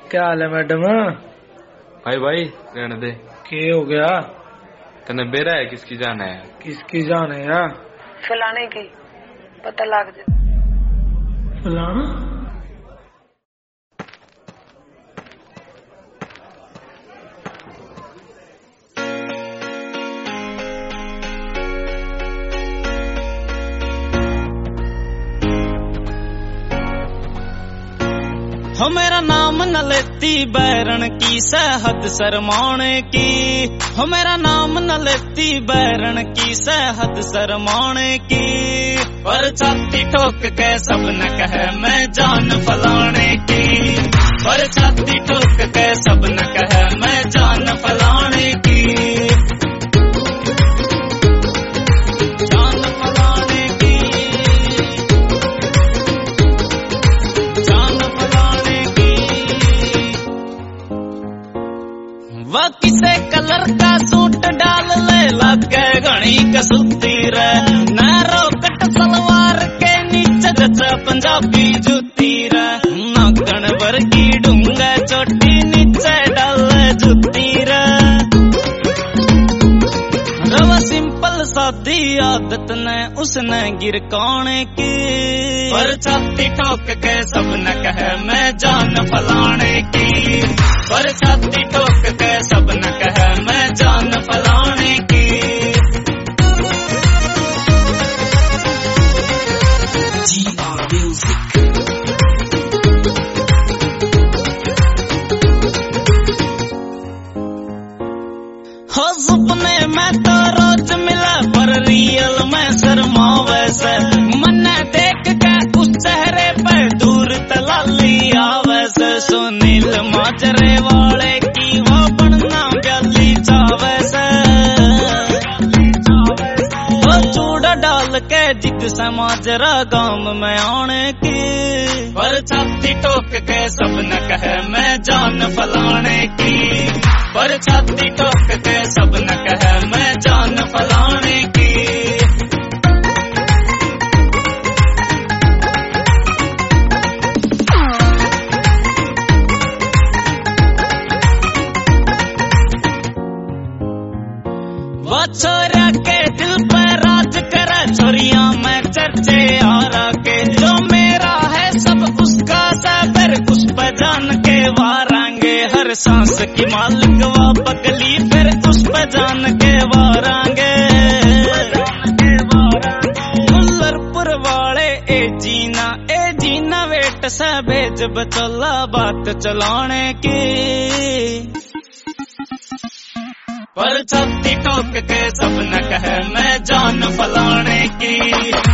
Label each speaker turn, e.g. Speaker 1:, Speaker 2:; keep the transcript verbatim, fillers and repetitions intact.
Speaker 1: क्या हाल है मैडम?
Speaker 2: भाई भाई रहने दे।
Speaker 1: के हो गया?
Speaker 2: तने बेरा है किसकी जान है?
Speaker 1: किसकी जान है यार?
Speaker 3: फलाने की पता लग जाए।
Speaker 1: फलाना?
Speaker 4: हो मेरा नाम न लेती बैरन की सहद शरमाने की, हो मेरा नाम न लेती बैरन की सहद शरमाने की। पर छाती ठोक के सब न कहे मैं जान फलाने की, पर छाती ठोक के सब न कहे मैं जान फलाने की। जान फलाने की, जान फलाने की। वह किसे कलर का सूट डाल ले लगे घनी कसुती रे, नैरो कट सलवार के नीचे जचा पंजाबी जूती रे, नागण वर्गी डूंगा चोटी नीचे डाल जूती रे। रवा सिंपल सादी आदत ने उसने गिरकाने की, पर छाती ठोक के सब न कहे मैं जान फलाने की, पर छाती ठोक के सब न कहे मैं जान फलाने की। G R music. हो सपने में तो रोज मिला पर रियल में शर्मा वैसे, मन देख के उस चेहरे पर दूर तलाली आवे से। सुनील माजरे वाले की वो बनना गली जावे से, वो चूड़ा डाल के जिद से माजरा गांव में आने की, पर छाती ठोक के सब न कहे मैं जान फलाने की, पर छाती ठोक के सब न कहे मैं जान फलाने की। वो छोरा के दिल पर राज करे छोरिया में चर्चे आ के, जो मेरा है सब उसका सबर उस पर जान के वारांगे। हर सांस की मालिक वा पगली फिर उस पर जान के वारांगे। मुल्लरपुर वाले ए जीना ए जीना वेट से भेज बचोला बात चलाने की, पर छाती ठोक के सब न कहे मैं जान फलाने की।